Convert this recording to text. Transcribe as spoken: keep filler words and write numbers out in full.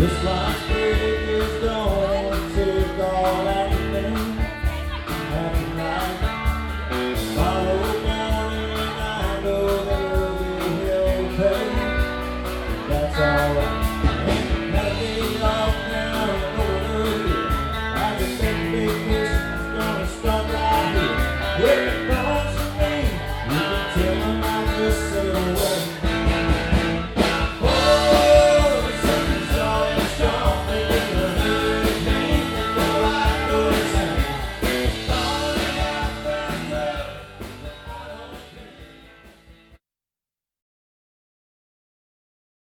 This life's break is gonna take all anything. Happy night, tomorrow morning I know that we'll be okay. That's alright.